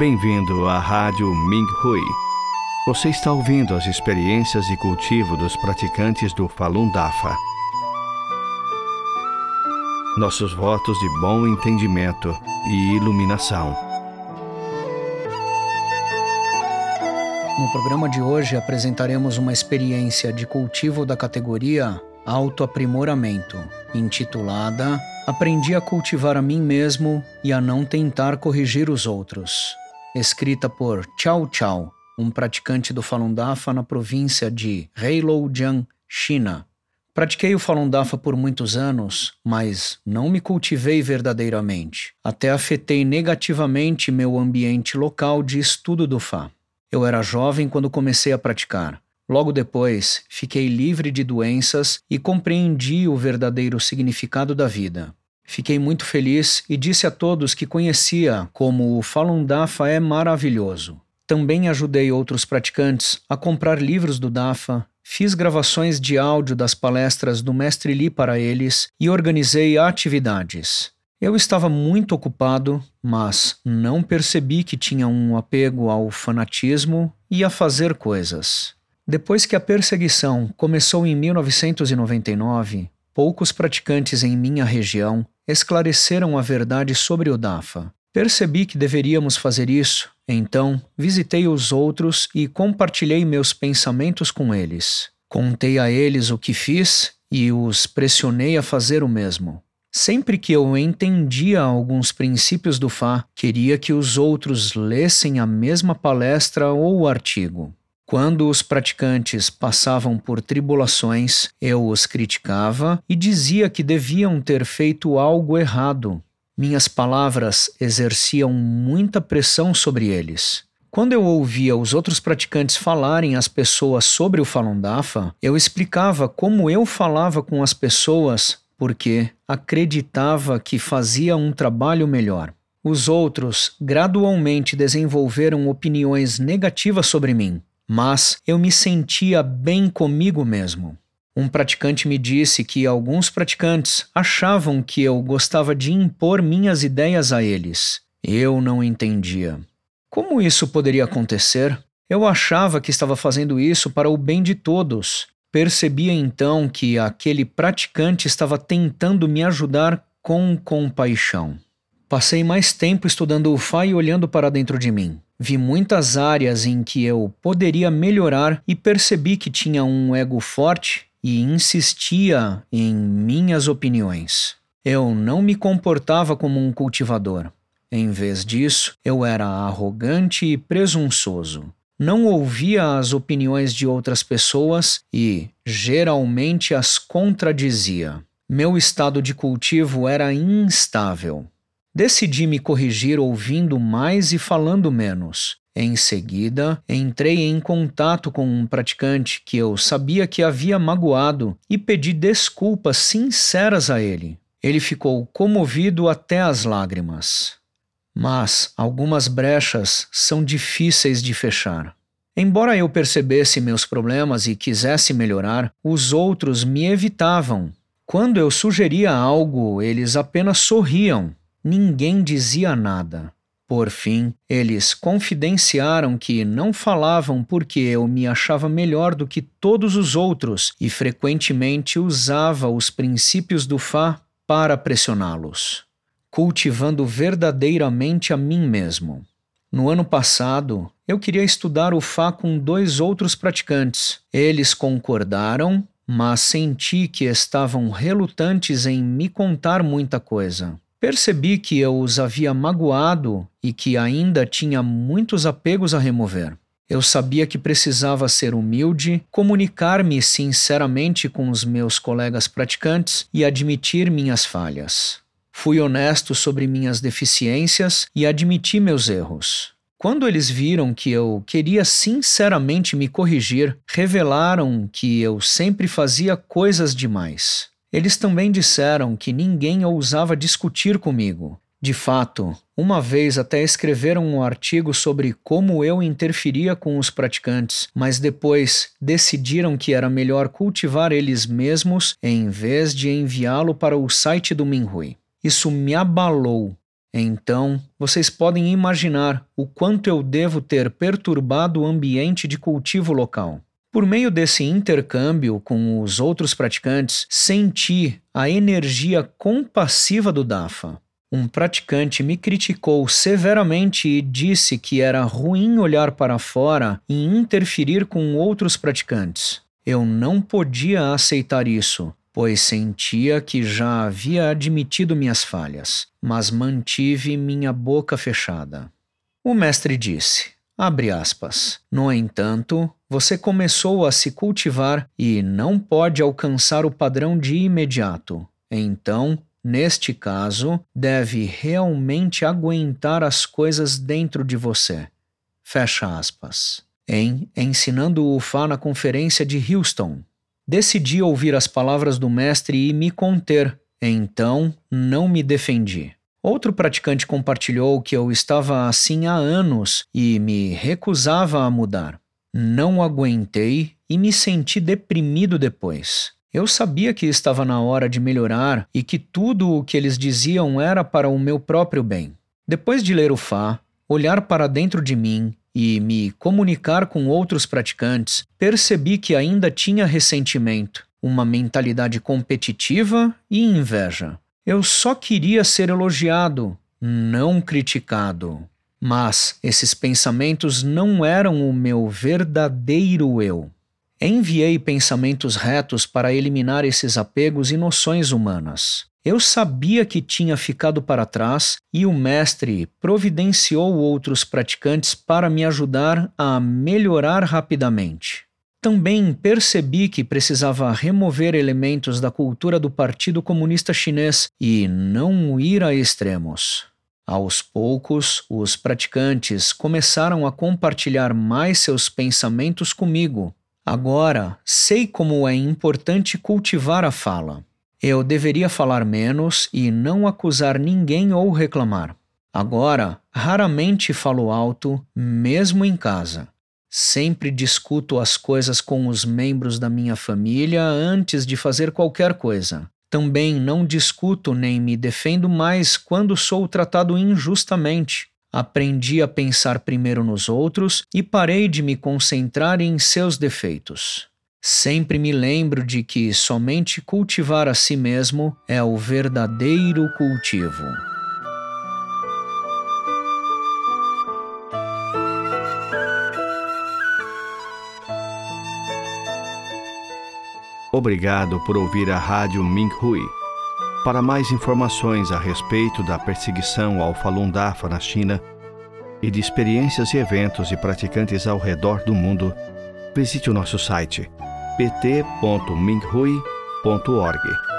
Bem-vindo à Rádio Minhui. Você está ouvindo as experiências de cultivo dos praticantes do Falun Dafa. Nossos votos de bom entendimento e iluminação. No programa de hoje apresentaremos uma experiência de cultivo da categoria Autoaprimoramento, intitulada Aprendi a cultivar a mim mesmo e a não tentar corrigir os outros, escrita por Chao Chao, um praticante do Falun Dafa na província de Heilongjiang, China. Pratiquei o Falun Dafa por muitos anos, mas não me cultivei verdadeiramente. Até afetei negativamente meu ambiente local de estudo do Fá. Eu era jovem quando comecei a praticar. Logo depois, fiquei livre de doenças e compreendi o verdadeiro significado da vida. Fiquei muito feliz e disse a todos que conhecia como o Falun Dafa é maravilhoso. Também ajudei outros praticantes a comprar livros do Dafa, fiz gravações de áudio das palestras do Mestre Li para eles e organizei atividades. Eu estava muito ocupado, mas não percebi que tinha um apego ao fanatismo e a fazer coisas. Depois que a perseguição começou em 1999, poucos praticantes em minha região esclareceram a verdade sobre o Dafa. Percebi que deveríamos fazer isso, então visitei os outros e compartilhei meus pensamentos com eles. Contei a eles o que fiz e os pressionei a fazer o mesmo. Sempre que eu entendia alguns princípios do Fá, queria que os outros lessem a mesma palestra ou artigo. Quando os praticantes passavam por tribulações, eu os criticava e dizia que deviam ter feito algo errado. Minhas palavras exerciam muita pressão sobre eles. Quando eu ouvia os outros praticantes falarem às pessoas sobre o Falun Dafa, eu explicava como eu falava com as pessoas porque acreditava que fazia um trabalho melhor. Os outros gradualmente desenvolveram opiniões negativas sobre mim. Mas eu me sentia bem comigo mesmo. Um praticante me disse que alguns praticantes achavam que eu gostava de impor minhas ideias a eles. Eu não entendia. Como isso poderia acontecer? Eu achava que estava fazendo isso para o bem de todos. Percebia então que aquele praticante estava tentando me ajudar com compaixão. Passei mais tempo estudando o Fá e olhando para dentro de mim. Vi muitas áreas em que eu poderia melhorar e percebi que tinha um ego forte e insistia em minhas opiniões. Eu não me comportava como um cultivador. Em vez disso, eu era arrogante e presunçoso. Não ouvia as opiniões de outras pessoas e, geralmente, as contradizia. Meu estado de cultivo era instável. Decidi me corrigir ouvindo mais e falando menos. Em seguida, entrei em contato com um praticante que eu sabia que havia magoado e pedi desculpas sinceras a ele. Ele ficou comovido até as lágrimas. Mas algumas brechas são difíceis de fechar. Embora eu percebesse meus problemas e quisesse melhorar, os outros me evitavam. Quando eu sugeria algo, eles apenas sorriam. Ninguém dizia nada. Por fim, eles confidenciaram que não falavam porque eu me achava melhor do que todos os outros e frequentemente usava os princípios do Fá para pressioná-los, cultivando verdadeiramente a mim mesmo. No ano passado, eu queria estudar o Fá com 2 outros praticantes. Eles concordaram, mas senti que estavam relutantes em me contar muita coisa. Percebi que eu os havia magoado e que ainda tinha muitos apegos a remover. Eu sabia que precisava ser humilde, comunicar-me sinceramente com os meus colegas praticantes e admitir minhas falhas. Fui honesto sobre minhas deficiências e admiti meus erros. Quando eles viram que eu queria sinceramente me corrigir, revelaram que eu sempre fazia coisas demais. Eles também disseram que ninguém ousava discutir comigo. De fato, uma vez até escreveram um artigo sobre como eu interferia com os praticantes, mas depois decidiram que era melhor cultivar eles mesmos em vez de enviá-lo para o site do Minhui. Isso me abalou. Então, vocês podem imaginar o quanto eu devo ter perturbado o ambiente de cultivo local. Por meio desse intercâmbio com os outros praticantes, senti a energia compassiva do Dafa. Um praticante me criticou severamente e disse que era ruim olhar para fora e interferir com outros praticantes. Eu não podia aceitar isso, pois sentia que já havia admitido minhas falhas, mas mantive minha boca fechada. O mestre disse, abre aspas, no entanto, você começou a se cultivar e não pode alcançar o padrão de imediato. Então, neste caso, deve realmente aguentar as coisas dentro de você. Fecha aspas. Em Ensinando o Fá na conferência de Houston, decidi ouvir as palavras do mestre e me conter, então não me defendi. Outro praticante compartilhou que eu estava assim há anos e me recusava a mudar. Não aguentei e me senti deprimido depois. Eu sabia que estava na hora de melhorar e que tudo o que eles diziam era para o meu próprio bem. Depois de ler o Fá, olhar para dentro de mim e me comunicar com outros praticantes, percebi que ainda tinha ressentimento, uma mentalidade competitiva e inveja. Eu só queria ser elogiado, não criticado. Mas esses pensamentos não eram o meu verdadeiro eu. Enviei pensamentos retos para eliminar esses apegos e noções humanas. Eu sabia que tinha ficado para trás e o mestre providenciou outros praticantes para me ajudar a melhorar rapidamente. Também percebi que precisava remover elementos da cultura do Partido Comunista Chinês e não ir a extremos. Aos poucos, os praticantes começaram a compartilhar mais seus pensamentos comigo. Agora, sei como é importante cultivar a fala. Eu deveria falar menos e não acusar ninguém ou reclamar. Agora, raramente falo alto, mesmo em casa. Sempre discuto as coisas com os membros da minha família antes de fazer qualquer coisa. Também não discuto nem me defendo mais quando sou tratado injustamente. Aprendi a pensar primeiro nos outros e parei de me concentrar em seus defeitos. Sempre me lembro de que somente cultivar a si mesmo é o verdadeiro cultivo. Obrigado por ouvir a Rádio Minhui. Para mais informações a respeito da perseguição ao Falun Dafa na China e de experiências e eventos de praticantes ao redor do mundo, visite o nosso site pt.minhui.org.